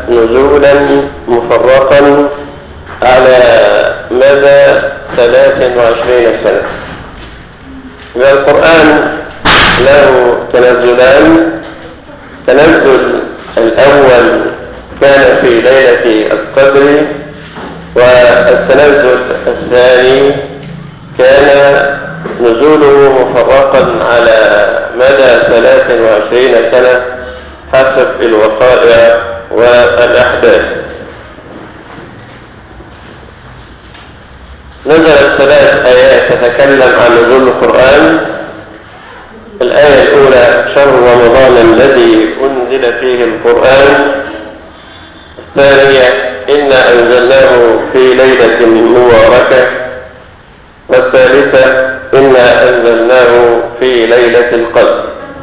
نزولا مفرقا على مدى 23 سنة. القرآن له تنزلان. تنزل الأول كان في ليلة القدر، والتنزل الثاني كان نزوله مفرقا على مدى 23 سنة حسب الوقائع والأحداث. نزلت 3 آيات تتكلم عن نزول القرآن. الآية الأولى: شهر رمضان الذي أنزل فيه القرآن. الثانية: إنا أنزلناه في ليلة مباركة. والثالثة: إنا أنزلناه في ليلة القدر.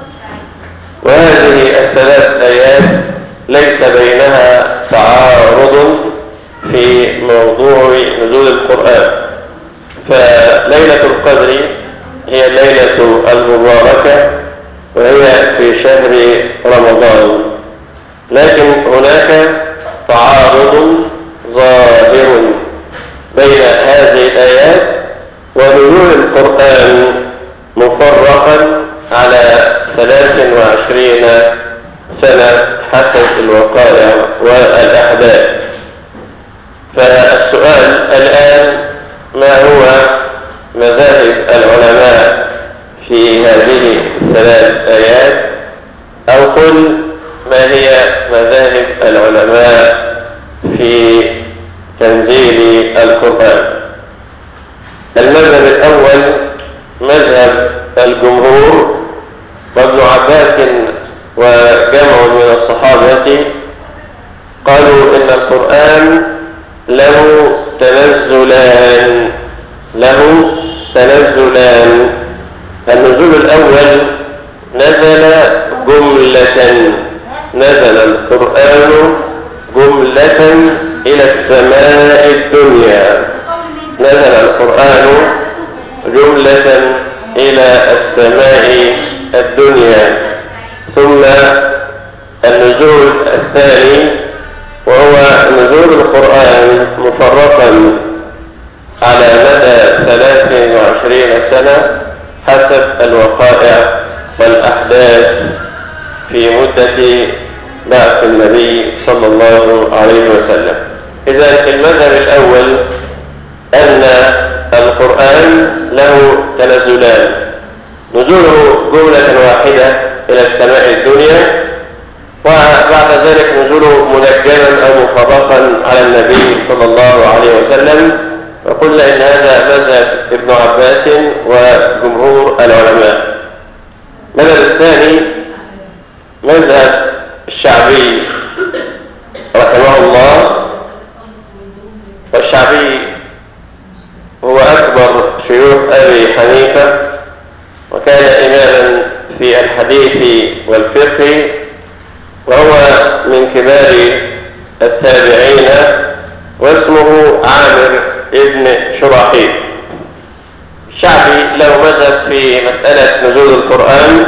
وهذه ال3 آيات ليس بينها تعارض في موضوع نزول القرآن، فليلة القدر هي الليلة المباركة وهي في شهر رمضان، لكن هناك تعارض ظاهر بين هذه الآيات ونزول القرآن مفرقا على 23 سنة حسب الوقائع والأحداث. فالسؤال الآن: ما هو مذاهب العلماء في هذه ال3 آيات؟ أو قل ما هي مذاهب العلماء في تنزيل القرآن؟ المذهب الأول مذهب الجمهور، وابن عباس وجمع من الصحابة قالوا إن القرآن له تنزلان. النزول الأول نزل جملة، نزل القرآن جملة إلى السماء الدنيا. نزل القرآن جملة إلى السماء الدنيا. ثم النزول الثاني وهو نزول القرآن مفرقا على مدى 23 سنة حسب الوقائع والأحداث في مدة بعث النبي صلى الله عليه وسلم. إذن المذهب الأول أن القرآن له تنزلان: نزوله جملة واحدة إلى السماء الدنيا، وبعد ذلك نزوله منجما أو مفرقا على النبي صلى الله عليه وسلم. وقلنا إن هذا مذهب ابن عباس وجمهور العلماء. المذهب الثاني مذهب الشعبي رحمه الله، والشعبي هو أكبر شيوخ أبي حنيفة، وكان إماما في الحديث والفقه، وهو من كبار التابعين، واسمه عامر ابن شراحيل. الشعبي له مذهب في مسألة نزول القرآن،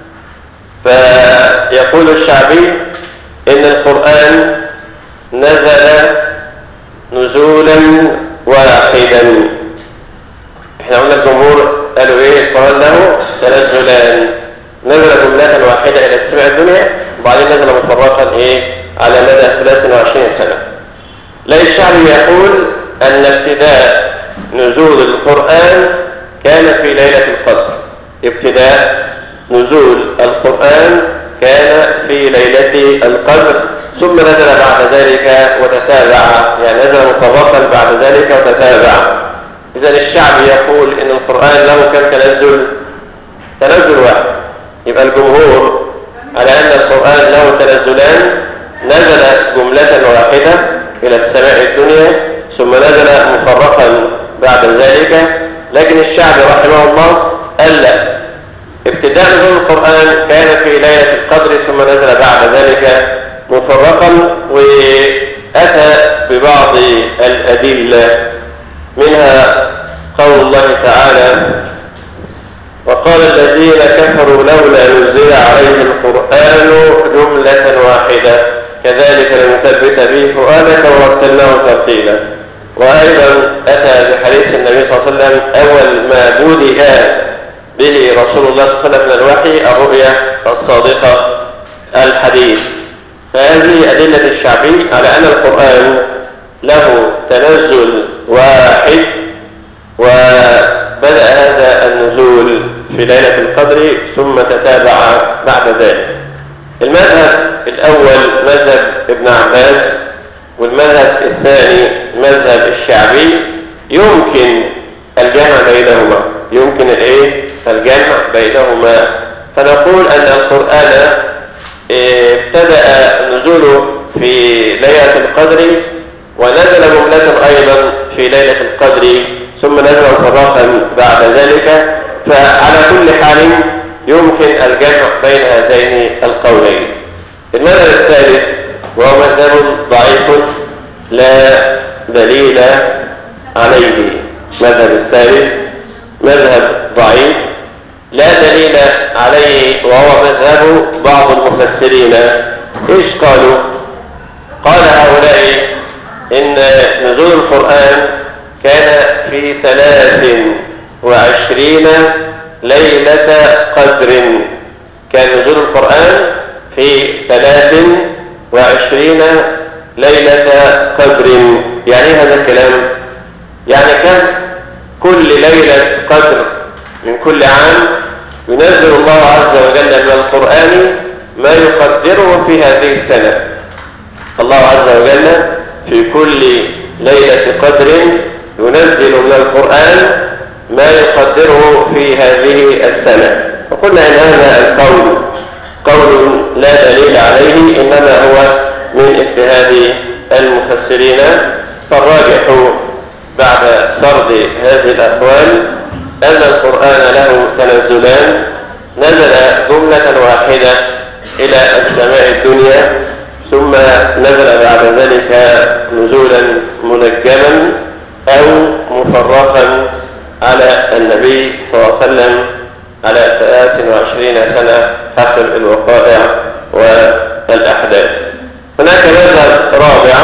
فيقول الشعبي إن القرآن نزل نزولا واحدا. احنا قلنا الجمهور قالوا ايه؟ القرآن له تنزلان: نزل جملة واحدة إلى السماء الدنيا، وبعدين نزل مفرقا على مدى 23 سنة. لا، الشعبي يقول أن ابتداء نزول القرآن كان في ليلة القدر. ابتداء نزول القرآن كان في ليلة القدر، ثم نزل بعد ذلك وتتابع، يعني نزل مفرقا بعد ذلك وتتابع. إذن الشعبي يقول إن القرآن له كم تنزل واحد. يبقى الجمهور على أن القرآن له تنزلان: نزل جملة واحدة إلى السماء الدنيا، ثم نزل مفرقا بعد ذلك. لكن الشعبي رحمه الله قال لا، ابتداء نزول القرآن كان في ليلة القدر، ثم نزل بعد ذلك مفرقا، وأتى ببعض الأدلة، منها قول الله تعالى: وقال الذين كفروا لولا نزل عليه القرآن جملة واحدة. كذلك لنثبت به فؤادك ورتلناه ترتيلا. وأيضا أتى بحديث النبي صلى الله عليه وسلم أول ما بدأ به رسول الله صلى الله عليه وسلم من الوحي الرؤيا الصادقة الحديث. فهذه أدلة الشعبي على أن القرآن له تنزل واحد، وبدأ هذا النزول في ليلة القدر ثم تتابع بعد ذلك. المذهب الأول مذهب ابن عباس، والمذهب الثاني مذهب الشعبي. يمكن الجمع بينهما، يمكن الجمع بينهما. فنقول أن القرآن ابتدأ نزوله في ليلة القدر، ونزل جملة أيضا في ليلة القدر، ثم نزل مفرقا بعد ذلك. فعلى كل حال يمكن الجمع بين هذين القولين. المذهب الثالث وهو مذهب ضعيف لا دليل عليه. مذهب الثالث مذهب ضعيف لا دليل عليه، وهو مذهب بعض المفسرين. ايش قالوا؟ قال هؤلاء ان نزول القرآن كان في 23 ليلة قدر. كان نزول القرآن في 23 ليلة قدر. يعني هذا الكلام؟ يعني كم كل ليلة قدر من كل عام ينزل الله عز وجل من القرآن ما يقدره في هذه السنة. الله عز وجل في كل ليلة قدر ينزل من القرآن ما يقدره في هذه السنة. وقلنا إن هذا القول قول لا دليل عليه، إنما هو من اجتهاد المفسرين. فالراجح بعد سرد هذه الأقوال أن القرآن له تنزلان: نزل جملة واحدة إلى السماء الدنيا، ثم نزل بعد ذلك نزولا منجما أو مفرقا على النبي صلى الله عليه وسلم على 23 سنة حسب الوقائع والأحداث. هناك مذهب رابع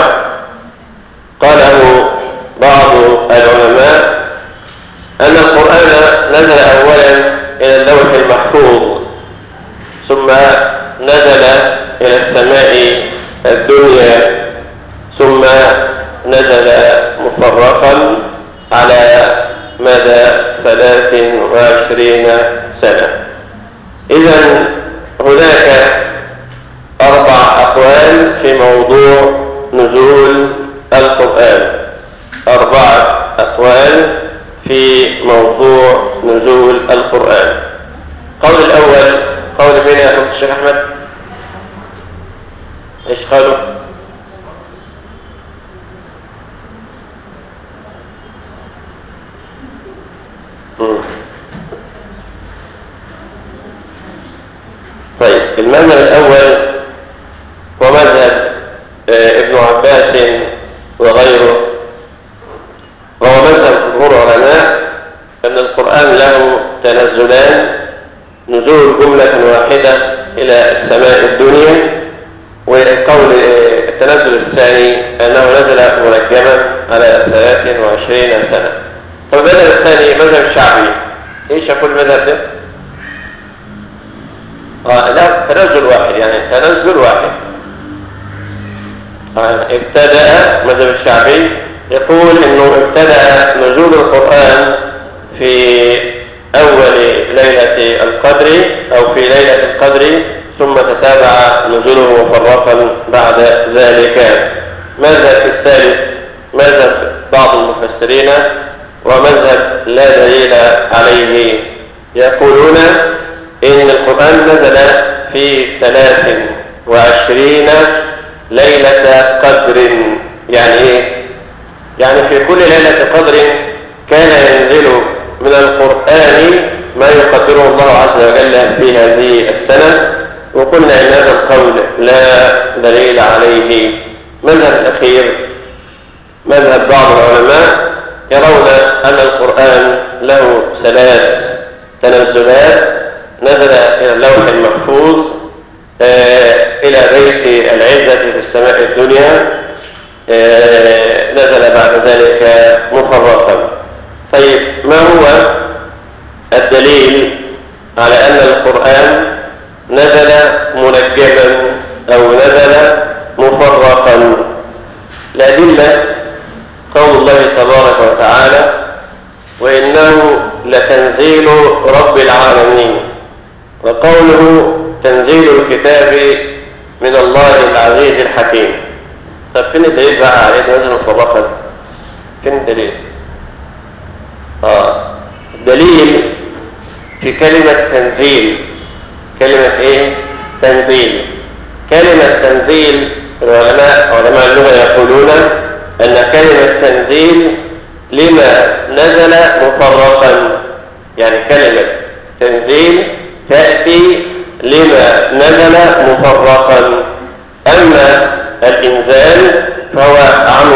قاله بعض العلماء أن القرآن نزل أولا إلى اللوح المحفوظ، ثم نزل إلى السماء الدنيا، ثم نزل مفرقا على مدى 23 سنة. إذن هناك 4 أقوال في موضوع نزول القرآن. 4 أقوال في موضوع نزول القرآن. القول الأول قول من يا أخوة الشيخ أحمد؟ إيش قالوا؟ طيب، المذهب الأول هو مذهب ابن عباس وغيره، وهو مذهب جمهور العلماء أن القرآن له تنزلان: نزول جملة واحدة إلى السماء الدنيا، والقول التنزل الثاني أنه نزل منجما على 23 سنة. والمذهب الثاني مذهب الشعبي. ايش يقول المذهب ده؟ لا، تنزل واحد، يعني تنزل واحد. ابتدأ مذهب الشعبي يقول انه ابتدأ نزول القرآن في اول ليلة القدر او في ليلة القدر، ثم تتابع نزوله مفرقا بعد ذلك. مذهب الثالث مذهب بعض المفسرين ومذهب لا دليل عليه، يقولون إن القرآن نزل في 23 ليلة قدر. يعني إيه؟ يعني في كل ليلة قدر كان ينزل من القرآن ما يقدره الله عز وجل في هذه السنة. وقلنا إن هذا القول لا دليل عليه. مذهب الأخير مذهب بعض العلماء يرون أن القرآن له 3 تنزلات: نزل إلى اللوح المحفوظ، إلى بيت العزة في السماء الدنيا، نزل بعد ذلك مفرقا. طيب، ما هو الدليل على أن القرآن نزل منجما أو نزل مفرقا؟ الأدلة قول الله تبارك وتعالى: وإنه لتنزيل رب العالمين، وقوله تنزيل الكتاب من الله العزيز الحكيم. طب فين الدليل بقى على إنه نزل مفرقا؟ فين الدليل؟ الدليل في كلمة تنزيل. كلمة ايه؟ تنزيل. كلمة تنزيل علماء اللغة يقولون أن كلمة تنزيل لما نزل مفرقا، يعني كلمة تنزيل تأتي لما نزل مفرقا. أما الإنزال فهو عام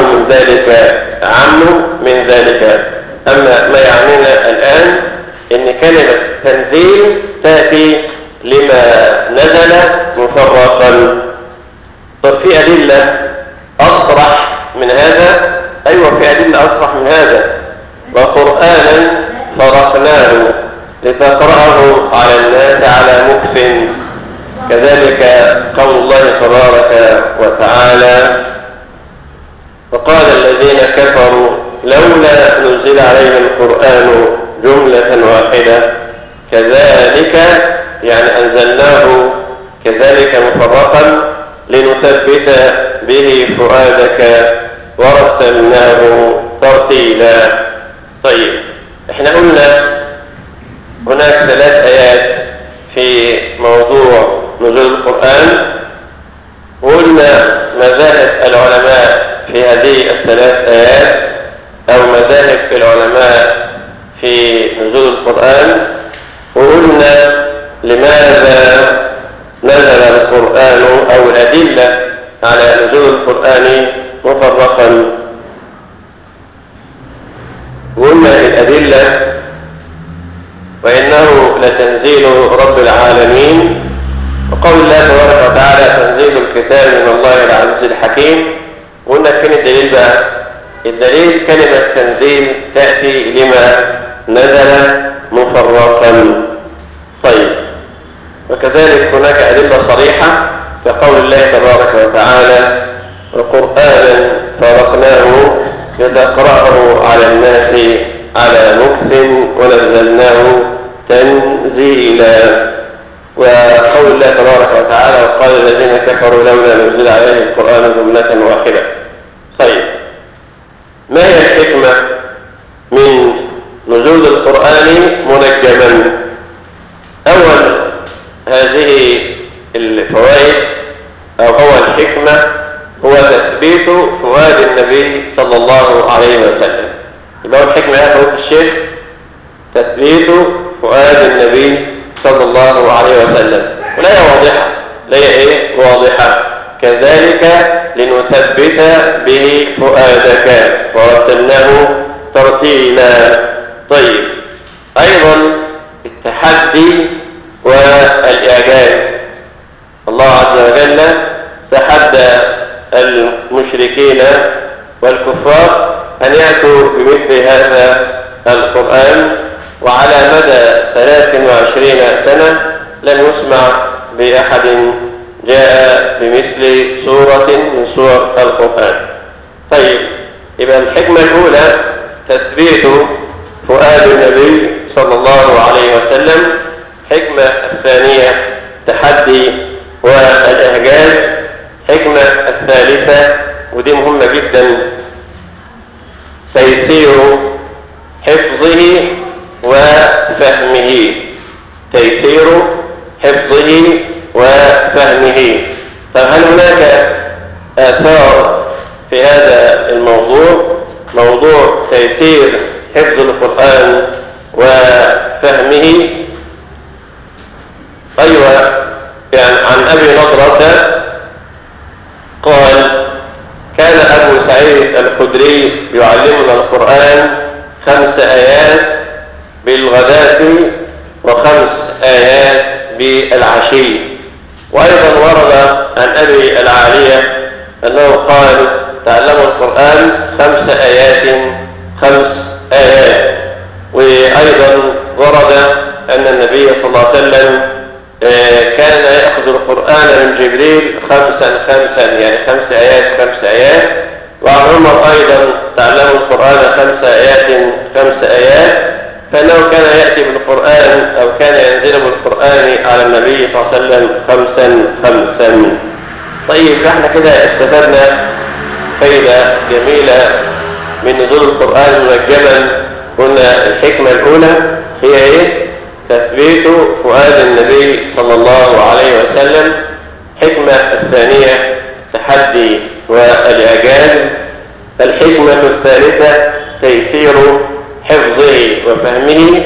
من ذلك. أما ما يعنينا الآن إن كلمة تنزيل تأتي لما نزل مفرقا. طب في أدلة أصرح من هذا؟ أيوة، في أدلة أصرح من هذا. وقرآنا فرقناه لتقرأه على الناس على مكث، كذلك قول الله تبارك وتعالى: وقال الذين كفروا لولا نزل عليه القرآن جملة واحدة كذلك، يعني أنزلناه كذلك مفرقا لنثبت به فؤادك ورتلناه ترتيلا. طيب، احنا قلنا هناك 3 آيات في موضوع نزول القرآن، وقلنا مذاهب العلماء في هذه 3 آيات أو مذاهب العلماء في نزول القرآن، وقلنا لماذا نزل القرآن أو الأدلة على نزول القرآن مفرقا. وقلنا الأدلة: وإنه لتنزيل رب العالمين، وقول الله تبارك وتعالى: تنزيل الكتاب من الله العزيز الحكيم. وقلنا فين الدليل بقى؟ الدليل كلمة تنزيل تأتي لما نزل مفرقا. طيب، وكذلك هناك أدلة صريحة كقول الله تبارك وتعالى: وقرآنا فرقناه لتقرأه على الناس على مكث ونزلناه تنزيلا. وقول الله تبارك وتعالى: وقال الذين كفروا لولا نزل عليه القرآن جملة واحدة. طيب، ما هي الحكمة من نزول القرآن منجما؟ أول هذه الفوائد أو أول حكمة هو تثبيت فؤاد النبي صلى الله عليه وسلم. يبقى الحكمة يا فضيلة الشيخ تثبيت فؤاد النبي صلى الله عليه وسلم. والآية واضحة، الآية واضحة: كذلك لنثبت به فؤادك ورتلناه ترتيلا. طيب، أيضا التحدي والإعجاز. الله عز وجل تحدى المشركين والكفار أن يأتوا بمثل هذا القرآن، وعلى مدى 23 سنة لم يسمع بأحد جاء بمثل سورة من سور القرآن. طيب، يبقى الحكمة الأولى تثبيت فؤاد النبي صلى الله عليه وسلم. الحكمة الثانية تحدي والإعجاز. الحكمة الثالثة ودي مهمة جدا: تيسير حفظه وفهمه. تيسير حفظه وفهمه. فهل هناك آثار في هذا الموضوع، موضوع تيسير حفظ القرآن وفهمه؟ أيوة، يعني عن أبي نضرة قال: كان أبو سعيد الخدري يعلمنا القرآن 5 آيات بالغداة و5 آيات بالعشي. وأيضا ورد عن أبي العالية أنه قال تعلموا القرآن 5 آيات 5 آيات. وأيضا ورد أن النبي صلى الله عليه وسلم كان يأخذ القرآن من جبريل 5 يعني 5 آيات 5 آيات. وعن عمر أيضا تعلموا القرآن 5 آيات 5 آيات، فإنه كان يأتي بالقرآن أو كان ينزل بالقرآن على النبي صلى الله عليه وسلم 5. طيب احنا كده استفدنا فايدة جميلة من نزول القرآن منجما. قلنا الحكمة الأولى هي ايه؟ تثبيت فؤاد النبي صلى الله عليه وسلم. الحكمة الثانية تحدي والإعجاز. الحكمة الثالثة تيسير حفظه وفهمه.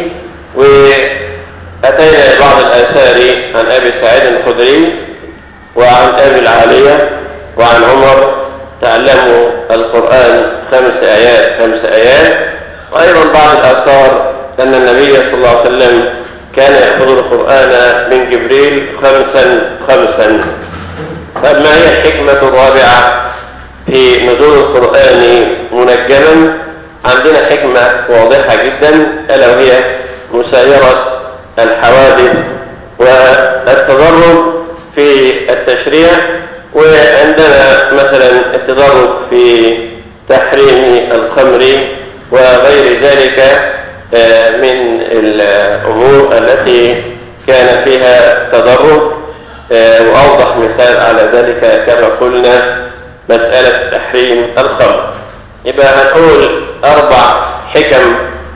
وأتينا بعض الآثار عن أبي سعيد الخدري وعن أبي العالية وعن عمر تعلموا القرآن 5 آيات 5 آيات. وأيضا بعض الآثار أن النبي صلى الله عليه وسلم كان يأخذ القرآن من جبريل 5. طب ما هي الحكمة الرابعة في نزول القرآن منجما؟ عندنا حكمة واضحة جدا، ألا وهي مسايرة الحوادث والتدرج في التشريع. وعندنا مثلا التدرج في تحريم الخمر وغير ذلك من الأمور التي كان فيها تدرج. وأوضح مثال على ذلك كما قلنا مسألة تحريم الخمر. يبقى هنقول 4 حكم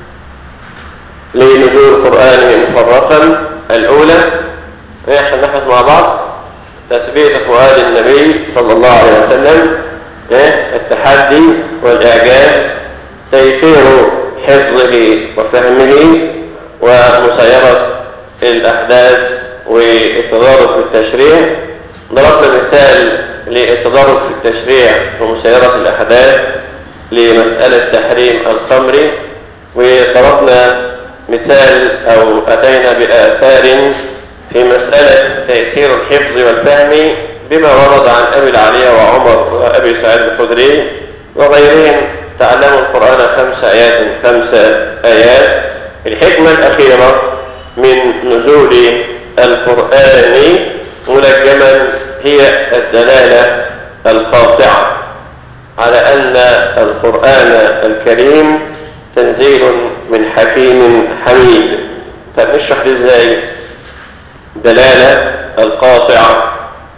لنزول القرآن مفرقا. الأولى عشان نحفظ مع بعض: تثبيت فؤاد النبي صلى الله عليه وسلم، التحدي والإعجاز، تيسير حفظه وفهمه، ومسايرة الأحداث والتدرج في التشريع. ضربنا مثال للتدرج في التشريع ومسايرة الأحداث لمسألة تحريم الخمر، وضربنا مثال أو أتينا بآثار في مسألة تيسير الحفظ والفهم بما ورد عن أبي العالية وعمر وأبي سعيد الخدري وغيرهم تعلموا القرآن 5 آيات 5 آيات. الحكمة الأخيرة من نزول القرآن منجما هي الدلالة القاطعة على أن القرآن الكريم تنزيل من حكيم حميد. فنشرح ازاي دلالة القاطعة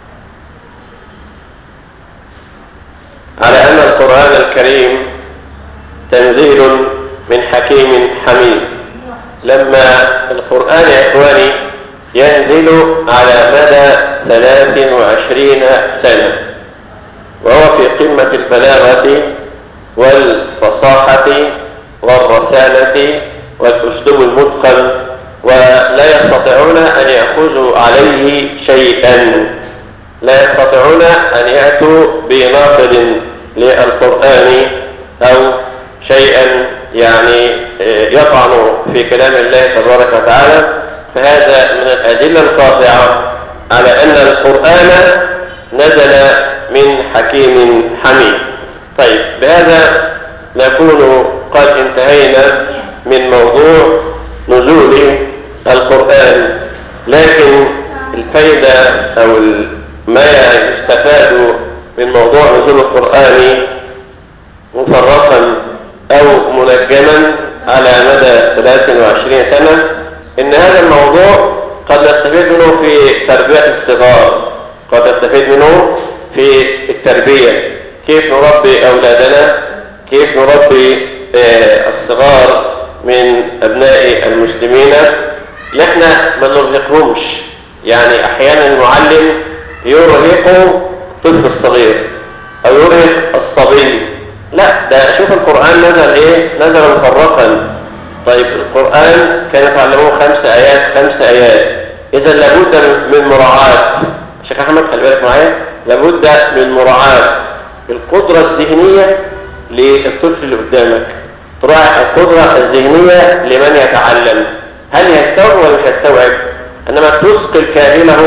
على أن القرآن الكريم تنزيل من حكيم حميد؟ لما القرآن يا إخواني ينزل على مدى 23 سنة، وهو في قمة البلاغة والفصاحة والرسالة والأسلوب المتقن، ولا يستطيعون أن يأخذوا عليه شيئا، لا يستطيعون أن يأتوا بناقض للقرآن أو شيئا يعني يطعن في كلام الله تبارك وتعالى. فهذا من الأدلة القاطعة على أن القرآن نزل من حكيم حميد. طيب، بهذا نكون قد انتهينا من موضوع نزول القرآن. لكن الفائدة أو ما يستفاد من موضوع نزول القرآن مفرقا أو منجما على مدى 23 سنة، إن هذا الموضوع قد نستفيد منه في تربية الصغار، قد نستفيد منه في التربية، كيف نربي أولادنا، كيف نربي الصغار من أبناء المسلمين. احنا ما نرهقهمش. يعني أحيانا المعلم يرهق طفل الصغير أو يرهق الصبي. لا، ده شوف القرآن نزل إيه؟ نزل مفرقا. طيب، القرآن كان يتعلموه 5 آيات 5 آيات. إذا لابد من مراعاة. شيخ أحمد خلي بالك معايا، لابد من مراعاة القدرة الذهنية للطفل اللي قدامك، تراعي القدرة الذهنية لمن يتعلم، هل يستوعب ولا مش يستوعب. انما تثقل كاهله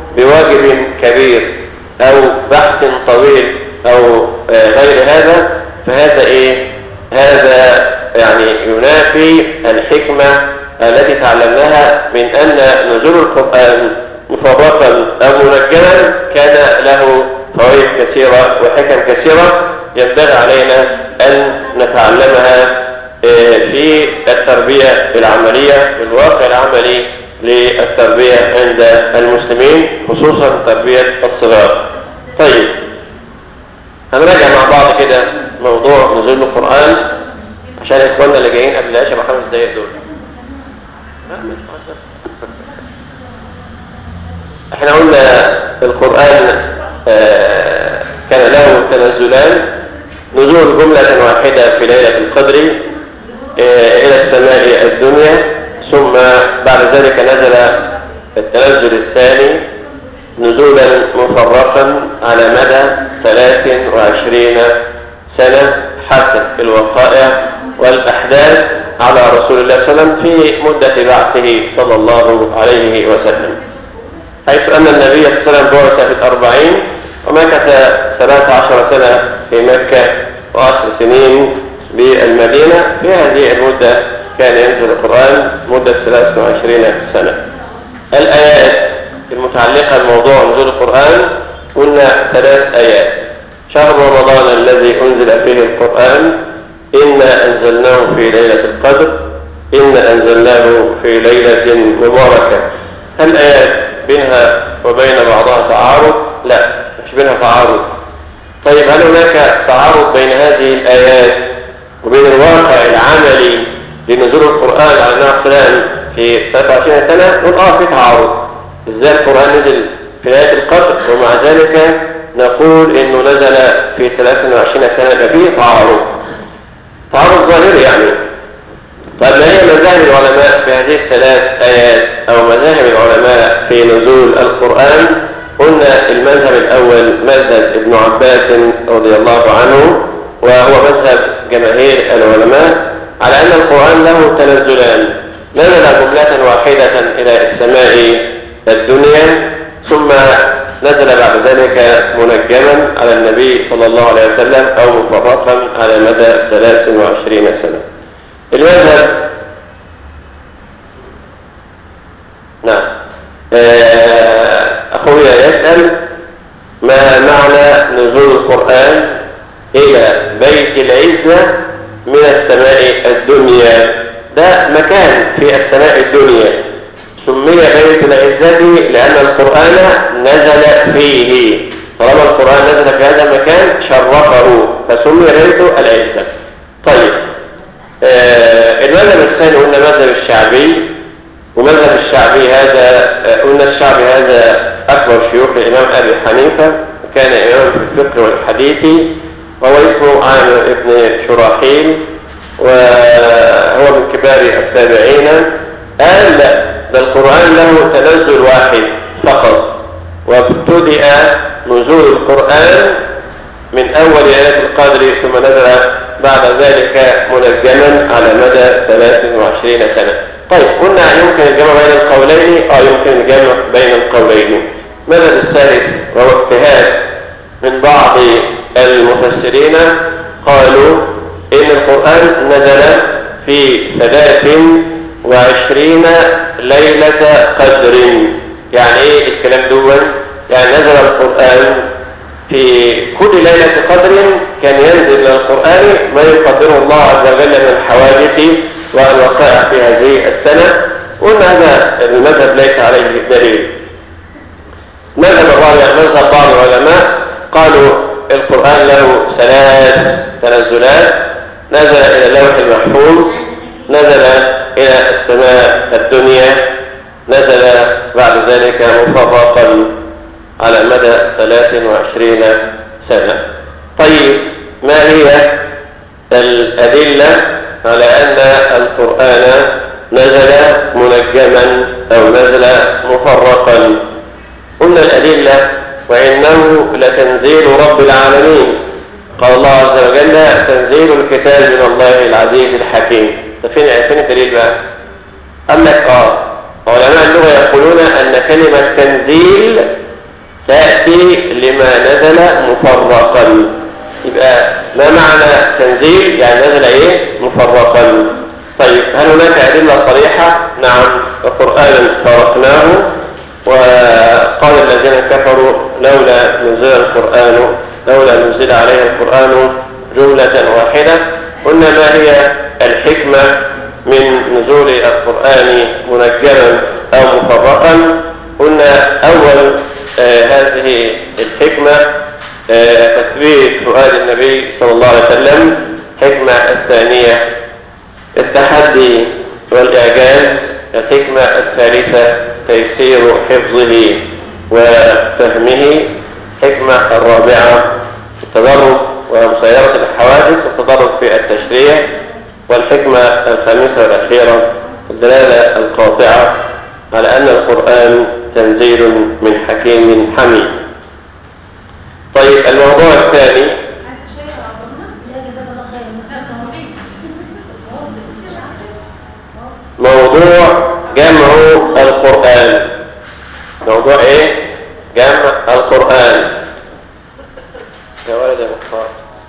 بواجب كبير أو بحث طويل أو غير هذا، فهذا هذا يعني ينافي الحكمة التي تعلمناها من أن نزول القرآن مفرقا أو منجما كان له فوائد كثيرة وحكم كثيرة ينبغي علينا أن نتعلمها في التربية العملية، في الواقع العملي للتربية عند المسلمين، خصوصا تربية الصغار. طيب، هنراجع مع بعض كده موضوع نزول القرآن عشان إخواننا اللي جايين قبل العشاء ب5 دقايق دول. احنا قلنا القرآن كان له تنزلان: نزول جملة واحدة في ليلة القدر إلى السماء الدنيا، ثم بعد ذلك نزل التنزل الثاني نزولا مفرقا على مدى 23 سنة حسب الوقائع والأحداث على رسول الله صلى الله عليه وسلم في مدة بعثه صلى الله عليه وسلم، حيث أن النبي صلى الله عليه وسلم بعث في 40 ومكث 13 سنة في مكة و10 سنين بالمدينة. في هذه المدة كان ينزل القرآن مدة 23 سنة. الآيات المتعلقة بموضوع نزول القرآن قلنا 3 آيات: شهر رمضان الذي أنزل فيه القرآن، إنا أنزلناه في ليلة القدر، إنا أنزلناه في ليلة مباركة. الآيات بينها وبين بعضها تعارض؟ لا، مش بينها تعارض. طيب، هل هناك تعارض بين هذه الآيات وبين الواقع العملي لنزول القرآن على النبي السلام في 23 سنة؟ نقول في تعارض. ازاي القرآن نزل في ليلة القدر ومع ذلك نقول انه نزل في 23 سنة؟ فيه تعارض ظاهري يعني. طيب، ما هي مذاهب العلماء في هذه ال3 آيات أو مذاهب العلماء في نزول القرآن؟ قلنا المذهب الأول مذهب ابن عباس رضي الله عنه، وهو مذهب جماهير العلماء على أن القرآن له تنزلان: نزل جملة واحدة إلى السماء الدنيا، ثم نزل بعد ذلك منجما على النبي صلى الله عليه وسلم أو مفرقا على مدى 23 سنة. المذهب نعم. أخويا يسأل: ما معنى نزول القرآن إلى بيت العزة من السماء الدنيا؟ ده مكان في السماء الدنيا سمي بيت العزة لأن القرآن نزل فيه، طالما القرآن نزل في هذا المكان شرفه فسمي بيت العزة. طيب، المذهب الثاني قلنا مذهب الشعبي، ومذهب الشعبي هذا قلنا الشعبي هذا أكبر شيوخ الإمام أبي حنيفة، كان إمام في الفقه والحديث، وهو اسمه عامر ابن شراحيل، وهو من كبار التابعين. قال لا، ده القرآن له تنزل واحد فقط، وابتدأ نزول القرآن من أول ليلة القدر ثم نزل بعد ذلك منجما على مدى 23 سنة. طيب، قلنا يمكن الجمع بين القولين؟ يمكن الجمع بين القولين. المذهب الثالث وهو اجتهاد من بعض المفسرين، قالوا إن القرآن نزل في 23 ليلة قدر. يعني إيه الكلام دون؟ يعني نزل القرآن في كل ليلة قدر، كان ينزل القرآن ما يقدره الله عز وجل من الحوادث والوقائع في هذه السنة. قلنا هذا المذهب ليس عليه دليل. مذهب الرابع مذهب بعض العلماء، قالوا القرآن له 3 تنزلات: نزل إلى اللوح المحفوظ، نزل إلى السماء الدنيا، نزل بعد ذلك مفرقا على مدى 23 سنة. طيب، ما هي الأدلة على أن القرآن نزل منجما أو نزل مفرقا؟ قلنا الأدلة: وإنه لتنزيل رب العالمين، قال الله عز وجل: تنزيل الكتاب من الله العزيز الحكيم. فين الدليل بقى؟ قال لك علماء اللغة يقولون أن كلمة تنزيل تأتي لما نزل مفرقا. يبقى ما معنى تنزيل؟ يعني نزل ايه؟ مفرقا. طيب هل هناك أدلة صريحة؟ نعم. القرآن فرقناه، وقال الذين كفروا لولا نزل عليه القرآن جملة واحدة. قلنا ما هي الحكمة من نزول القرآن منجما أو مفرقا؟ قلنا أول هذه الحكمة تثبيت فؤاد النبي صلى الله عليه وسلم. الحكمة الثانية التحدي والإعجاز. الحكمة الثالثة تيسير حفظه وفهمه. الحكمة الرابعة التدرج ومسيرة الحوادث والتدرج في التشريع. والحكمة الخامسة والأخيرة الدلالة القاطعة على أن القرآن تنزيل من حكيم حميد. طيب الموضوع الثاني موضوع جمع القرآن. موضوع ايه؟ جمع القرآن. يا ولد يا مختار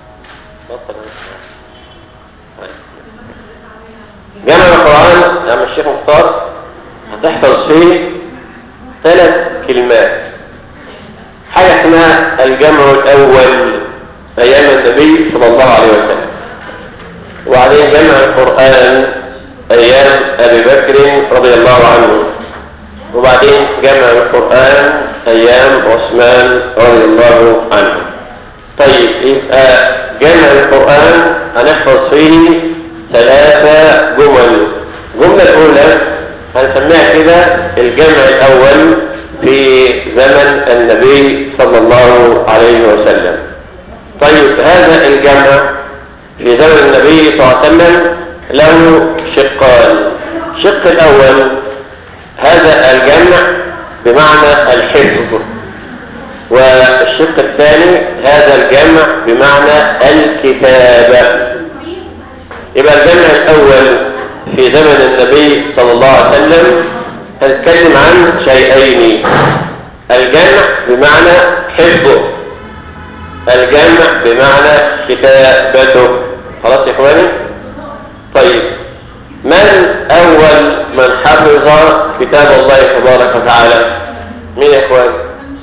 جمع القرآن يا عم الشيخ مختار هتحفظ فيه 3 كلمات. حاجة اسمها الجمع الأول أيام النبي صلى الله عليه وسلم، وبعدين جمع القرآن أيام أبي بكر رضي الله عنه، وبعدين جمع القرآن أيام عثمان رضي الله عنه. طيب يبقى جمع القرآن هنحفظ فيه 3 جمل. الجملة الأولى هنسميها كده الجمع الأول في زمن النبي صلى الله عليه وسلم. طيب هذا الجمع في زمن النبي صلى الله عليه وسلم له شقان. الشق الأول هذا الجمع بمعنى الحفظ، والشق الثاني هذا الجمع بمعنى الكتابة. يبقى الجمع الأول في زمن النبي صلى الله عليه وسلم هنتكلم عن شيئين: الجمع بمعنى حفظه، الجمع بمعنى كتابته. خلاص يا اخواني؟ طيب من أول من حفظ كتاب الله تبارك وتعالى؟ مين يا اخواني؟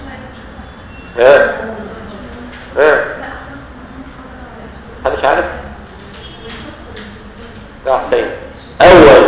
محدش عارف؟ لا حسين أول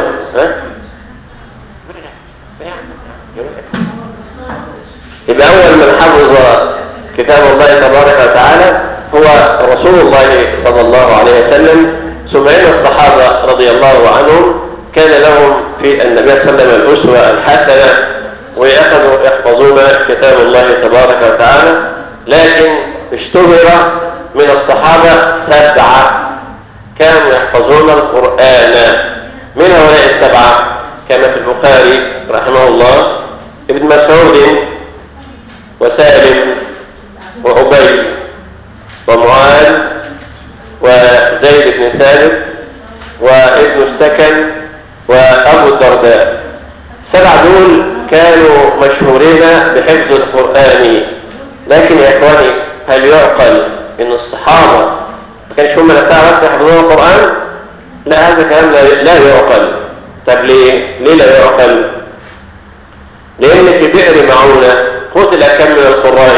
يبقى أول من حفظ كتاب الله تبارك وتعالى هو رسول الله صلى الله عليه وسلم. ثم إن الصحابة رضي الله عنهم كان لهم في النبي صلى الله عليه وسلم الأسوة الحسنة، وأخذوا يحفظون كتاب الله تبارك وتعالى. لكن اشتهر من الصحابة 7 كانوا يحفظون القرآن. من هؤلاء 7 كما في البخاري رحمه الله ابن مسعود وسالم وأبي ومعاذ وزيد بن ثابت وابن السكن وأبو الدرداء. 7 دول كانوا مشهورين بحفظ القرآن. لكن يا إخواني هل يعقل إن الصحابة ما كانش هم نفسها بس يحفظون القرآن؟ لا، هذا كلام لا يعقل. طب ليه لا يعقل؟ لأن في بئر معونة قتل كم من القراء؟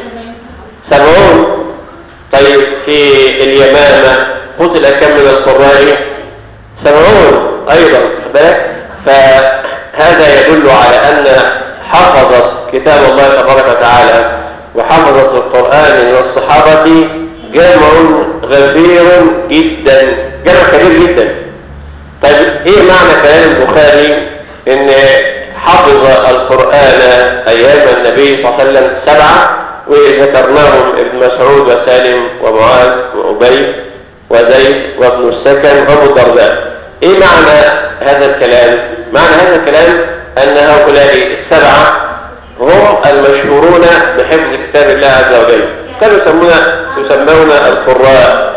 70. طيب في اليمامة قتل كم من القراء؟ 70 أيضا. فهذا يدل على أن حفظت كتاب الله تبارك وتعالى وحفظت القرآن من الصحابة جمع غفير جدا، جمع كبير جدا. طيب ايه معنى كلام البخاري ان حفظ القرآن ايام النبي صلى الله عليه وسلم 7 وذكرناهم ابن مسعود وسالم ومعاذ وأبي وزيد وابن السكن وابو الدرداء؟ ايه معنى هذا الكلام؟ معنى هذا الكلام ان هؤلاء 7 هم المشهورون بحفظ كتاب الله عز وجل، كانوا يسمون القراء،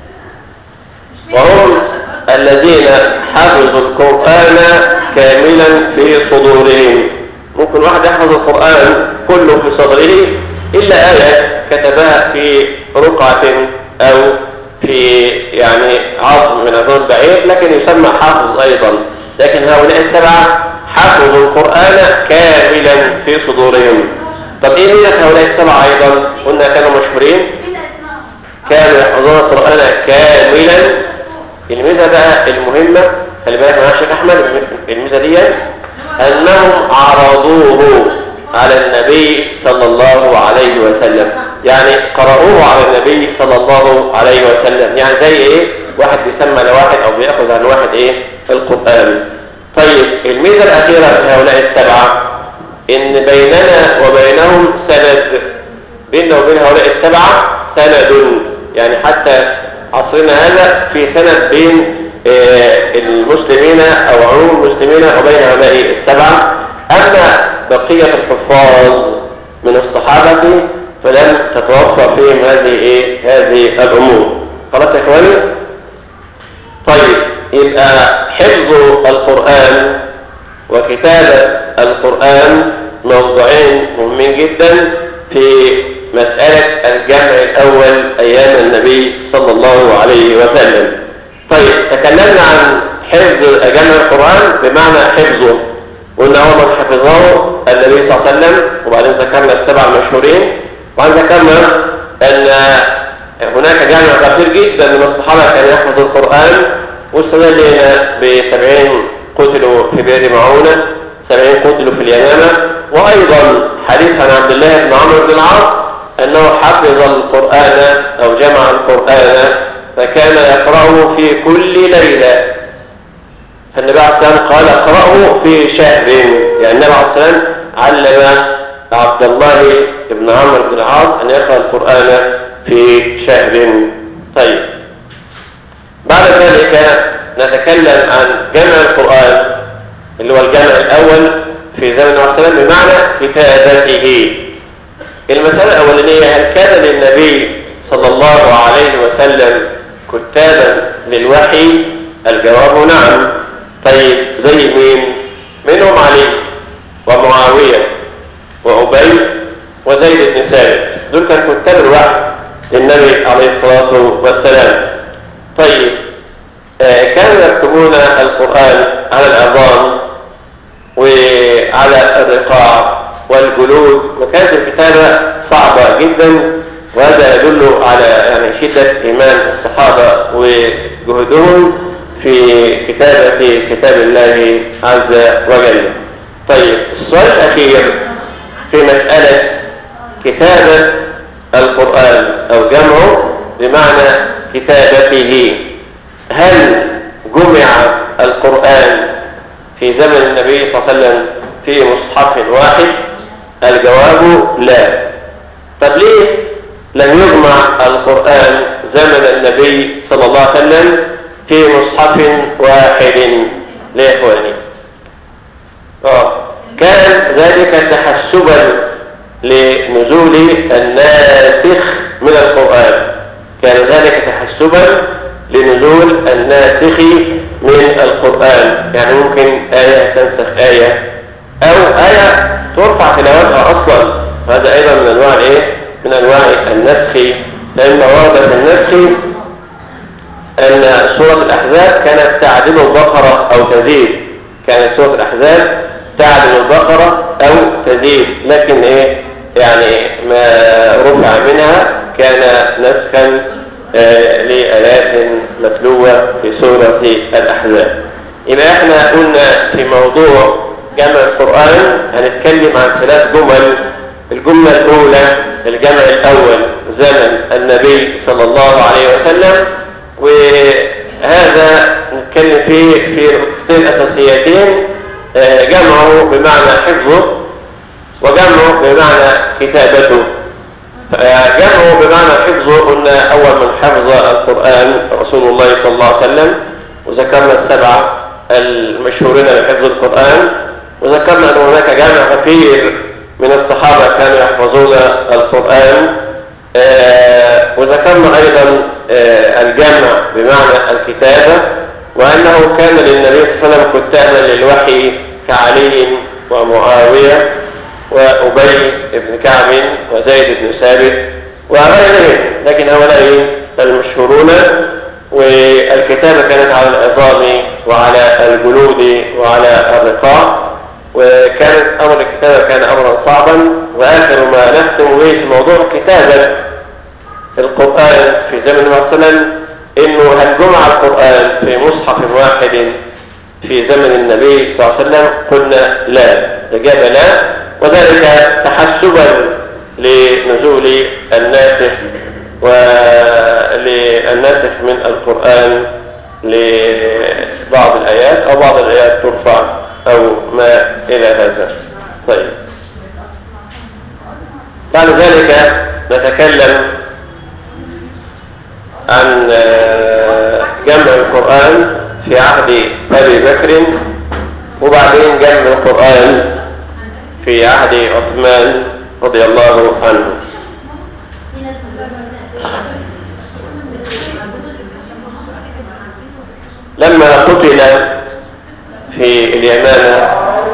وهم الذين حفظوا القرآن كاملا في صدورهم. ممكن واحد يحفظ القرآن كله في صدره إلا آية كتبها في رقعة أو في يعني عظم من عظام بعير، لكن يسمى حافظ أيضا. لكن هؤلاء السبعة حفظوا القرآن كاملا في صدورهم. طب إيه ميزة هؤلاء السبعة أيضا؟ قلنا كانوا مشهورين، كانوا يحفظون القرآن كاملا. الميزة بقى المهمة، خلي بالك معايا يا شيخ أحمد، الميزة دي أنهم عرضوه على النبي صلى الله عليه وسلم، يعني قرأوه على النبي صلى الله عليه وسلم. يعني زي إيه؟ واحد بيسمى لواحد أو بيأخذ عن واحد إيه؟ القرآن. طيب الميزة الأخيرة في هؤلاء السبعة إن بيننا وبينهم سند، بيننا وبين هؤلاء السبعة سند، يعني حتى عصرنا هذا في سند بين المسلمين أو عموم المسلمين وبين هؤلاء السبعة. أما بقية الحفاظ من الصحابة فلم تتوفر فيهم هذه الأمور. خلاص يا إخواني؟ طيب يبقى حفظ القرآن وكتابة القرآن موضوعين مهمين جدا في مسألة الجمع الأول أيام النبي صلى الله عليه وسلم. طيب تكلمنا عن حفظ جمع القرآن بمعنى حفظه، قلنا أول من حفظه النبي صلى الله عليه وسلم، وبعدين ذكرنا السبع المشهورين، وبعدين ذكرنا أن هناك جمع كثير جدا من الصحابة كانوا يحفظوا القرآن، واستدلنا ب70 قتلوا في بئر معونة، 70 قتلوا في اليمامة. وأيضا حديث عن عبد الله بن عمرو بن العاص أنه حفظ القرآن أو جمع القرآن فكان يقرأه في كل ليلة. فالنبي عليه الصلاة والسلام قال اقرأه في شهر، يعني النبي عليه الصلاة والسلام علم عبد الله بن عمرو بن العاص أن يقرأ القرآن في شهر. طيب بعد ذلك نتكلم عن جمع القرآن اللي هو الجمع الأول في زمن النبي صلى الله عليه وسلم بمعنى كتابته. المسألة الأولانية، هل كان للنبي صلى الله عليه وسلم كتابا للوحي؟ الجواب نعم. طيب زي مين؟ منهم علي ومعاوية وأبي وزيد بن ثابت، دول كانوا كتاب الوحي للنبي عليه الصلاة والسلام. طيب كانوا يكتبون القرآن على العظام وعلى الرقاع والجلود، وكانت الكتابة صعبة جدا، وهذا يدل على يعني شدة إيمان الصحابة وجهدهم في كتابة كتاب الله عز وجل. طيب السؤال الأخير في مسألة كتابة القرآن أو جمعه بمعنى كتابته، هل جمع القرآن في زمن النبي صلى الله عليه وسلم في مصحف واحد؟ الجواب لا. طب ليه لم يجمع القرآن زمن النبي صلى الله عليه وسلم في مصحف واحد؟ ليه يا اخواني؟ كان ذلك تحسبا لنزول الناسخ من القرآن، كان ذلك تحسبا لنزول الناسخ من القرآن. يعني ممكن آية تنسخ آية أو آية ترفع تلاوتها أصلا، وهذا أيضا من أنواع من أنواع النسخ. لأن ورد في النسخ أن سورة الأحزاب كانت تعدل البقرة أو تزيد، كانت سورة الأحزاب تعدل البقرة أو تزيد، لكن يعني ما رفع منها كان نسخا لآيات متلوة في سورة الأحزاب. يبقى احنا قلنا في موضوع جمع القرآن هنتكلم عن 3 جمل. الجملة الأولى الجمع الأول زمن النبي صلى الله عليه وسلم، وهذا نتكلم فيه في نقطتين أساسيتين، جمعه بمعنى حفظه وجمعه بمعنى كتابته. جمعه بمعنى حفظه قلنا أول من حفظ القرآن رسول الله صلى الله عليه وسلم، وذكرنا 7 المشهورين بحفظ القرآن، وذكرنا أن هناك جمع كثير من الصحابة كانوا يحفظون القرآن، وذكرنا أيضا الجمع بمعنى الكتابة، وأنه كان للنبي صلى الله عليه وسلم كتابا للوحي كعلي ومعاوية وأبي بن كعب وزيد بن ثابت وغيرهم، لكن هؤلاء المشهورون. والكتابة كانت على العظام وعلى الجلود وعلى الرقاع، وكانت أمر الكتابة كان أمرا صعبا. وآخر ما نختم به في موضوع كتابة القرآن في زمن النبي صلى الله عليه وسلم إنه هل جمع القرآن في مصحف واحد في زمن النبي صلى الله عليه وسلم؟ قلنا لا، الإجابة لا، وذلك تحسبا لنزول الناسخ وللناسخ من القرآن لبعض الآيات أو بعض الآيات ترفع أو ما إلى هذا. طيب، بعد ذلك نتكلم عن جمع القرآن في عهد أبي بكر، وبعدين جمع القرآن في عهد عثمان رضي الله عنه. لما قتل في اليمامة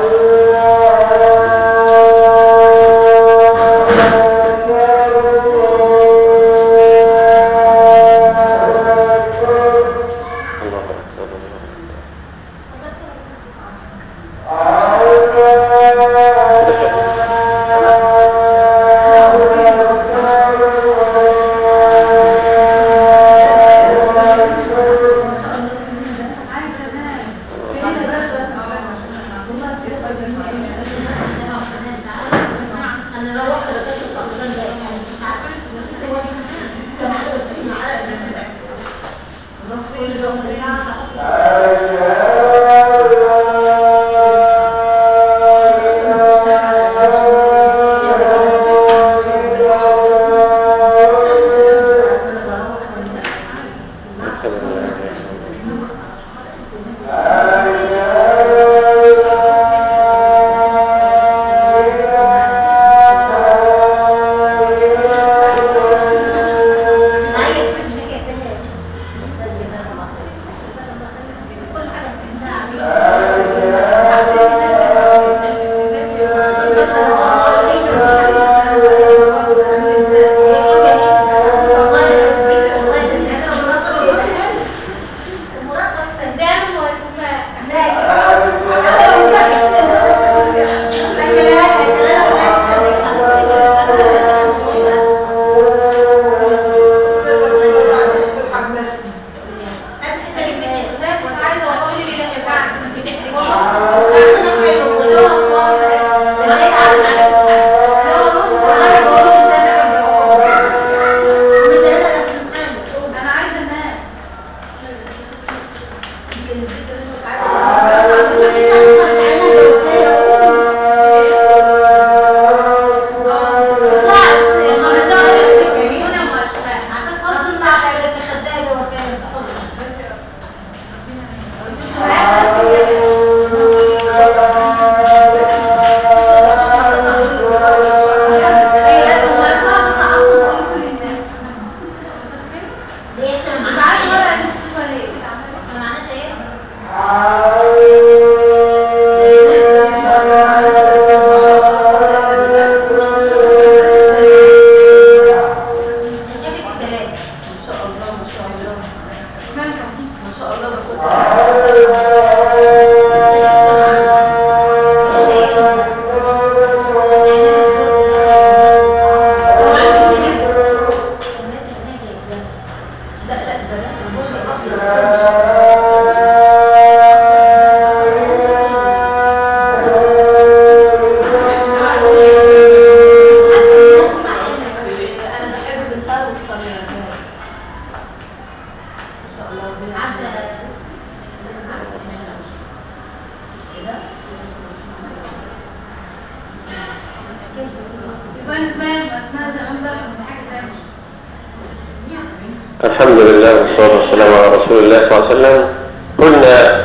الحمد لله والصلاة والسلام على رسول الله صلى الله عليه وسلم. قلنا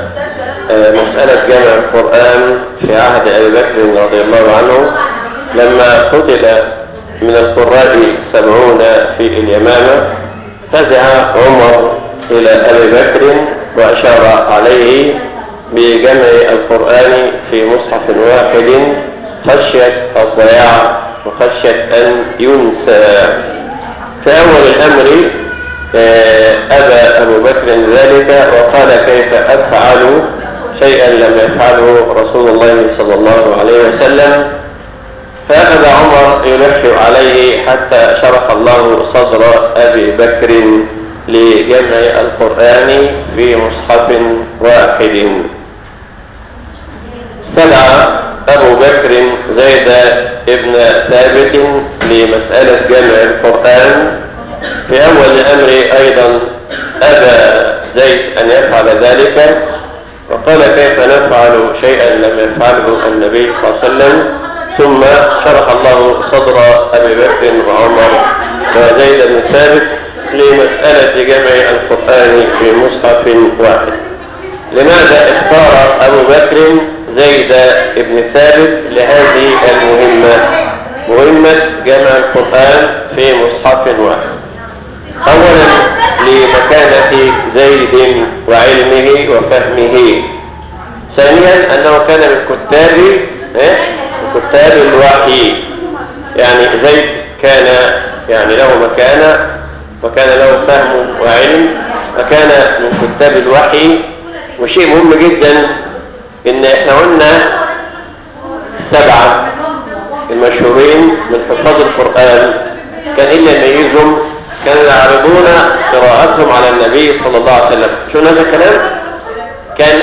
مسألة جمع القرآن في عهد أبي بكر رضي الله عنه لما قتل من القراء 70 في اليمامة، فزع عمر إلى أبي بكر وأشار عليه بجمع القرآن في مصحف واحد خشية الضياع وخشية أن ينسى. في أول الأمر أبى أبو بكر ذلك وقال كيف أفعل شيئا لم يفعله رسول الله صلى الله عليه وسلم. فأخذ عمر يلح عليه حتى شرح الله صدر أبي بكر لجمع القرآن في مصحف واحد. استدعى أبو بكر زيد ابن ثابت لمسألة جمع القرآن. في أول الأمر أيضا أبى زيد أن يفعل ذلك وقال كيف نفعل شيئا لم يفعله النبي صلى الله عليه وسلم. ثم شرح الله صدر أبي بكر وعمر وزيد بن ثابت لمسألة جمع القرآن في مصحف واحد. لماذا اختار أبو بكر زيد بن ثابت لهذه المهمة، مهمة جمع القرآن في مصحف واحد؟ أولا لمكانة زيد وعلمه وفهمه. ثانيا أنه كان من كتاب الوحي، يعني زيد كان يعني له مكانة وكان له فهم وعلم وكان من كتاب الوحي. وشيء مهم جدا ان احنا قلنا السبعة المشهورين من حفاظ القرآن كان إلا يميزهم كانوا يعرضون قراءتهم على النبي صلى الله عليه وسلم. شو هذا الكلام؟ كان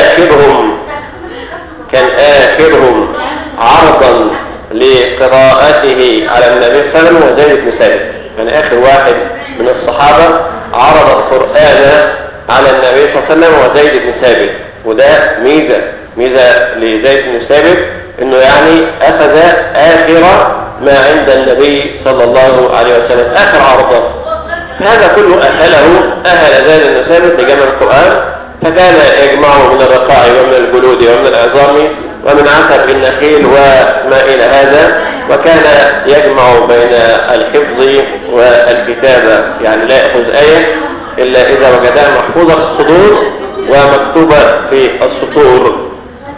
آخرهم عرضا لقراءته على النبي صلى الله عليه وسلم وزيد بن ثابت. كان آخر واحد من الصحابة عرض القرآن على النبي صلى الله عليه وسلم وزيد بن ثابت. وده ميزة لزيد بن ثابت انه يعني اخذ اخر ما عند النبي صلى الله عليه وسلم، اخر عرضه. هذا كله اهل زيد بن ثابت لجمع القرآن، فكان يجمعه من الرقاع ومن الجلود ومن العظام ومن عسل النخيل وما الى هذا، وكان يجمع بين الحفظ والكتابة، يعني لا يأخذ آية إلا إذا وجدها محفوظة في الصدور ومكتوبة في السطور.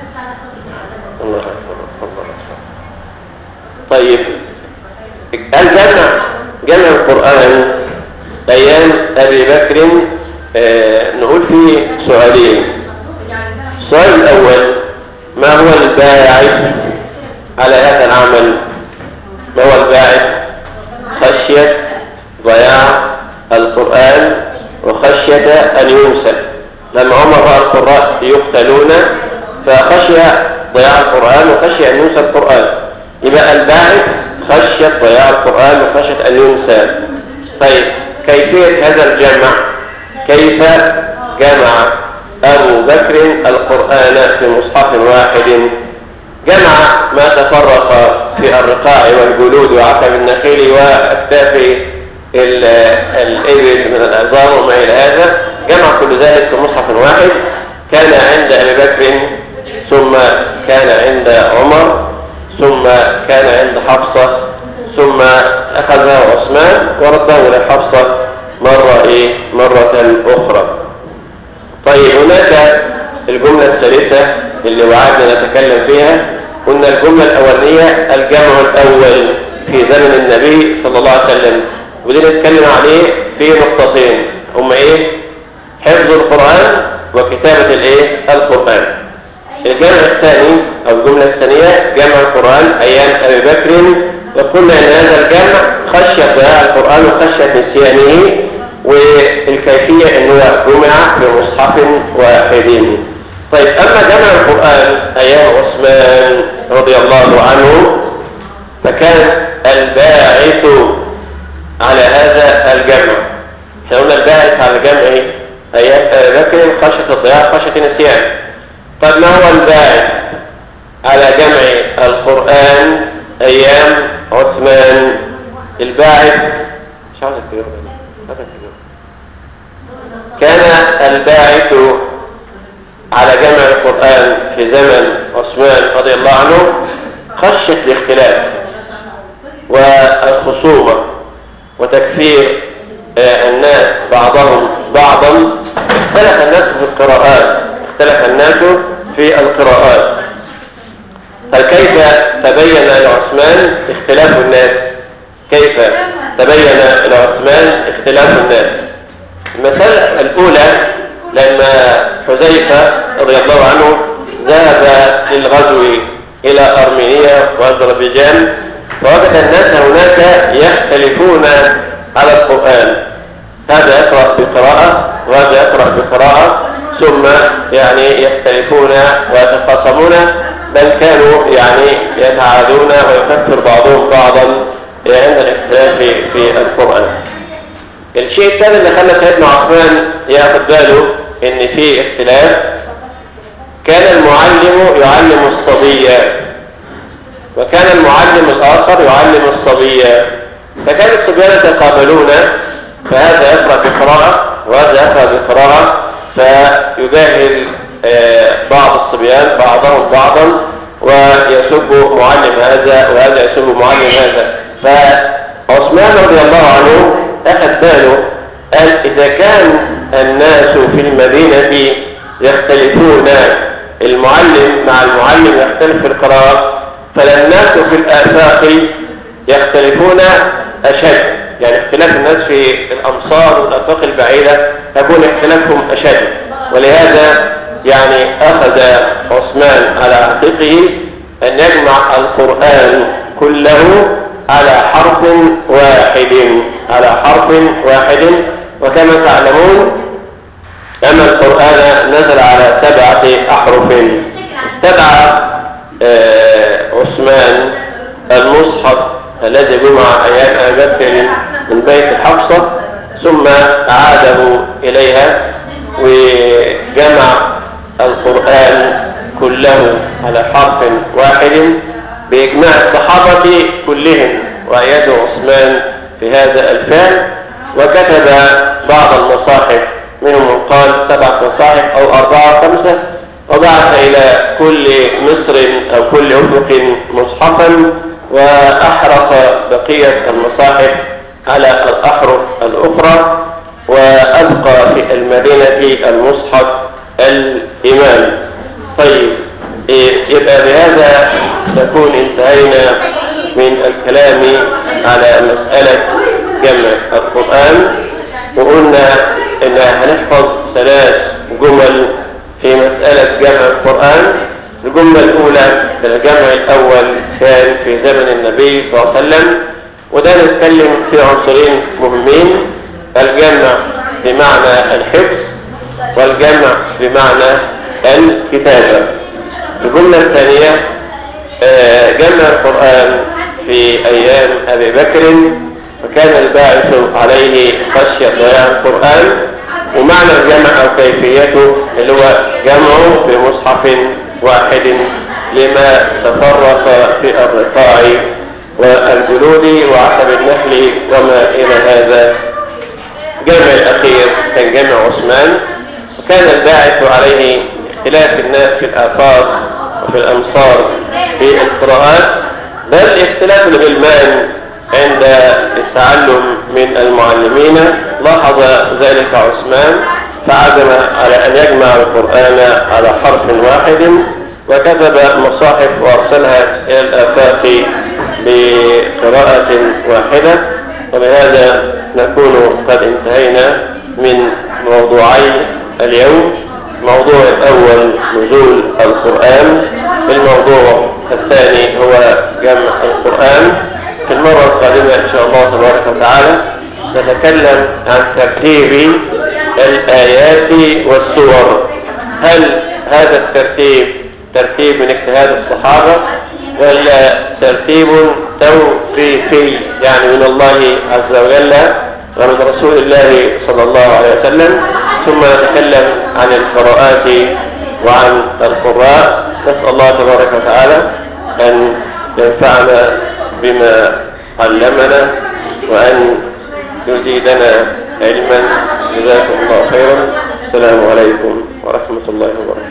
طيب، جمع القرآن أيام أبي بكر نقول فيه سؤالين. السؤال الأول: ما هو الباعث على هذا العمل؟ ما هو الباعث؟ خشية ضياع القرآن وخشية أن ينسى. لما عمر رأى القراء يقتلون فخشي ضياع القرآن وخشي أن ينسى القرآن. يبقى الباعث خشية ضياع القرآن وخشية أن ينسى. طيب، كيفية هذا الجمع؟ كيف جمع أبو بكر القرآن في مصحف واحد؟ جمع ما تفرق في الرقاع والجلود وعقب النخيل وأكتاف الإبل من العظام وما إلى هذا، جمع كل ذلك في مصحف واحد. كان عند أبي بكر، ثم كان عند عمر، ثم كان عند حفصة، ثم أخذه عثمان ورده لحفصة مرة أخرى. طيب، هناك الجملة الثالثة اللي وعدنا نتكلم فيها. قلنا الجملة الأولية الجمع الأول في زمن النبي صلى الله عليه وسلم، ودي نتكلم عليه في نقطتين، هم ايه؟ حفظ القرآن وكتابة القرآن. الجمع الثاني أو الجملة الثانية جمع القرآن أيام أبي بكر، وقلنا أن هذا الجمع خشية ضياع القرآن وخشية نسيانه، والكيفية أنه جمع في مصحف واحد. طيب، أما جمع القرآن أيام عثمان رضي الله عنه فكان الباعث على هذا الجمع. احنا قلنا الباعث على الجمع أيام أبي بكر خشية الضياع خشية النسيان. طب ما هو الباعث على جمع القرآن أيام عثمان؟ الباعث مش عاوز الكبير، كان الباعث على جمع القرآن في زمن عثمان رضي الله عنه خشية الاختلاف والخصومة وتكفير الناس بعضهم بعضا. اختلف الناس في القراءات. فكيف المسألة الأولى لما حذيفة رضي الله عنه ذهب للغزو إلى أرمينيا وأذربيجان، فوجد الناس هناك يختلفون على القرآن، هذا يقرأ بقراءة وهذا يقرأ بقراءة، ثم يعني يختلفون ويتخاصمون، بل كانوا يعني يتعادون ويكفر بعضهم بعضا عند الاختلاف في القرآن. الشيء الثاني اللي خلى سيدنا عثمان ياخد باله ان في اختلاف، كان المعلم يعلم الصبي وكان المعلم الآخر يعلم الصبي، فكان الصبيان يتقابلون، فهذا يقرأ بقراءة وهذا يقرأ بقراءة، فيجاهل بعض الصبيان بعضهم بعضا ويسب معلم هذا وهذا يسب معلم هذا. فعثمان رضي الله عنه أخذ باله، قال إذا كان الناس في المدينة يختلفون، المعلم مع المعلم يختلف في القراءة، فالناس في الآفاق يختلفون أشد، يعني اختلاف الناس في الأمصار والآفاق البعيدة يكون اختلافهم أشد. ولهذا يعني أخذ عثمان على عاتقه أن يجمع القرآن كله على حرف واحد، على حرف واحد. وكما تعلمون أن القرآن نزل على 7 أحرف. استدعى عثمان المصحف الذي جمع أيام أبي بكر من بيت الحفصة، ثم أعاده إليها وجمع القرآن كله على حرف واحد بإجماع الصحابة كلهم، وأيده عثمان في هذا الفعل. وكتب بعض المصاحف، منهم من قال 7 مصاحف أو 4 أو 5، وبعث إلى كل مصر أو كل أفق مصحفا، وأحرق بقية المصاحف على الأحرف الأخرى، وأبقى في المدينة المصحف الإمام. طيب، يبقى بهذا نكون انتهينا من الكلام على مسألة جمع القرآن، وقلنا إن هنحفظ 3 جمل في مسألة جمع القرآن. الجملة الأولى، الجمع الأول كان في زمن النبي صلى الله عليه وسلم، وده نتكلم في عنصرين مهمين: الجمع بمعنى الحفظ، والجمع بمعنى الكتابة. الجملة الثانية، جمع القرآن في أيام أبي بكر، وكان الباعث عليه خشية ضياع القرآن، ومعنى الجمع أو كيفيته اللي هو جمعه في مصحف واحد لما تفرق في الرقاع والجلود وعقب النحل وما إلى هذا. جمع الأخير كان جمع عثمان، وكان الباعث عليه اختلاف الناس في الآفاق وفي الأمصار في القراءات، بل اختلاف الغلمان عند التعلم من المعلمين. لاحظ ذلك عثمان فعزم على أن يجمع القرآن على حرف واحد، وكتب مصاحف وأرسلها إلى الآفاق بقراءة واحدة. وبهذا نكون قد انتهينا من موضوعي اليوم. الموضوع الأول نزول القرآن، الموضوع الثاني هو جمع القرآن. في المرة القادمة إن شاء الله تبارك وتعالى نتكلم عن ترتيب الآيات والسور. هل هذا الترتيب ترتيب من اجتهاد الصحابة ولا ترتيب توقيفي، يعني من الله عز وجل ومن رسول الله صلى الله عليه وسلم؟ ثم نتكلم عن القراءات وعن القراء. نسأل الله تبارك وتعالى أن ينفعنا بما علمنا وأن يزيدنا علما. جزاكم الله خيرا. السلام عليكم ورحمة الله وبركاته.